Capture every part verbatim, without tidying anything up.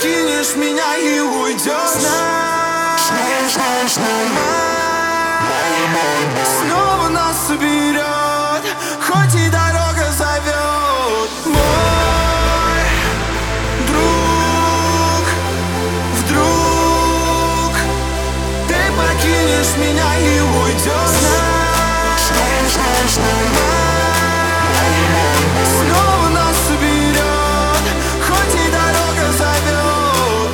покинешь меня и уйдешь. Снова нас соберет, хоть и дорога зовет. Мой друг, вдруг ты покинешь меня и уйдешь. Снова нас соберет, хоть и дорога зовет.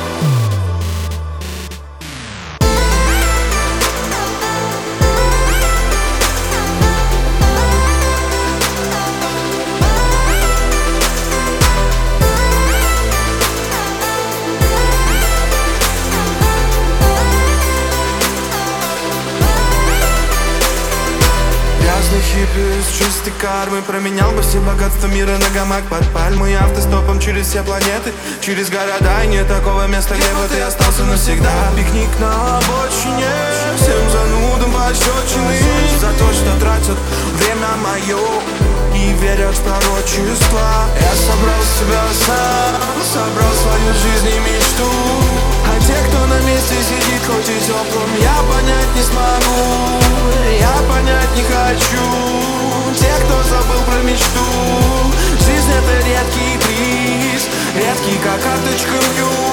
Грязный хиппи с чистой кармой променял бы все богатства мира на гамак под пальмой. Автостопом через все планеты, через города. И нет такого места, где бы ты остался навсегда. Пикник на обочине, всем занудам пощечины за то, что тратят время мое и верят в пророчества. Я собрал себя сам, собрал свою жизнь и мечту. А те, кто на месте сидит, хоть и теплым, я понять не смогу, я понять не хочу. Те, кто забыл про мечту, жизнь это редкий приз, редкий как карточка Мью.